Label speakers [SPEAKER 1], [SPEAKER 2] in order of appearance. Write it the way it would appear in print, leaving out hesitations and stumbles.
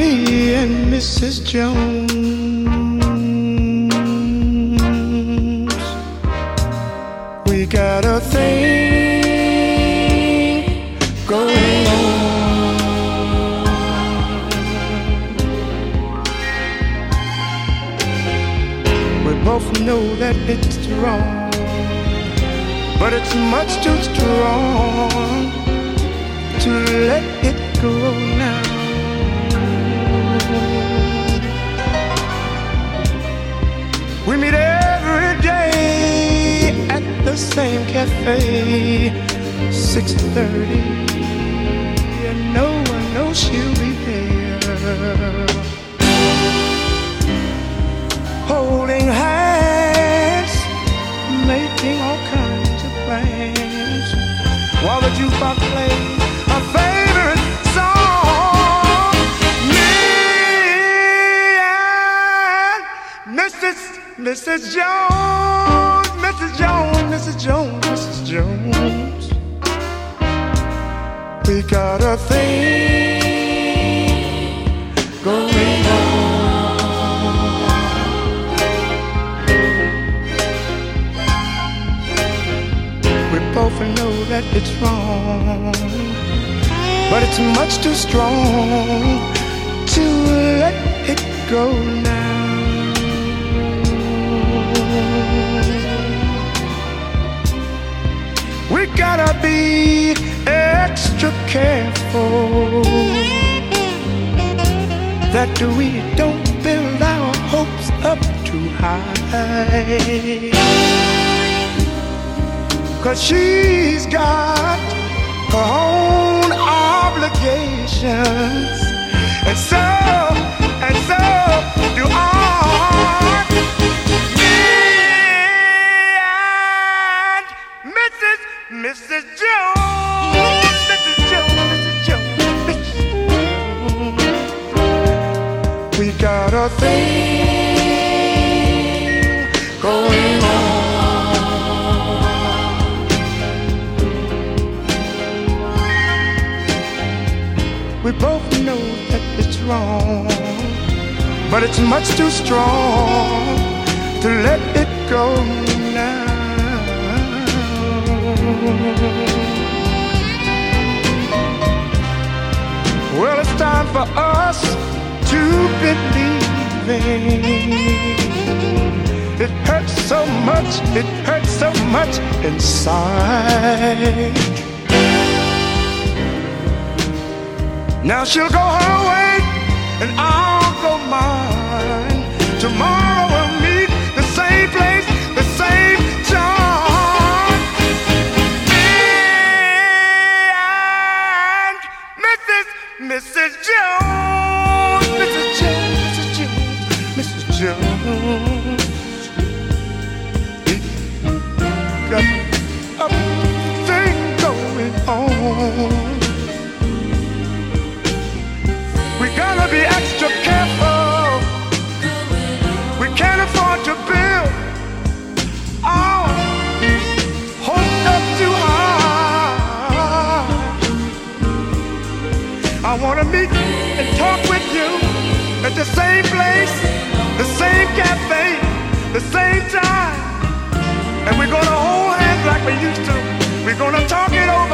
[SPEAKER 1] me and Mrs. Jones, we got a thing going on. We both know that it's wrong, but it's much too strong to let it go now. We meet every day at the same cafe, 6:30, and no one knows she'll be there. Holding hands, making all kinds of plans, while the jukebox plays our favorite song. Me and Mrs. Jones, Mrs. Jones, Mrs. Jones, Mrs. Jones, we got a thing going on. We both know that it's wrong, but it's much too strong to let it go now. We gotta be extra careful that we don't build our hopes up too high, 'cause she's got her own obligations, and so do I. Mrs. Jones, Mrs. Jones, Mrs. Jones, Mrs. Jones, we got a thing going on. We both know that it's wrong, but it's much too strong to let it go now. Well, it's time for us to believe. It hurts so much inside. Now she'll go her way and I'll go mine. Tomorrow we'll meet the same place, the same time. Mrs. Jones, Mrs. Jones, Mrs. Jones, Mrs. Jones, we got a thing going on. We gotta be extra careful. We can't afford to build our hopes up too high. I wanna meet and talk with you at the same place, the same cafe, the same time. And we're gonna hold hands like we used to. We're gonna talk it over.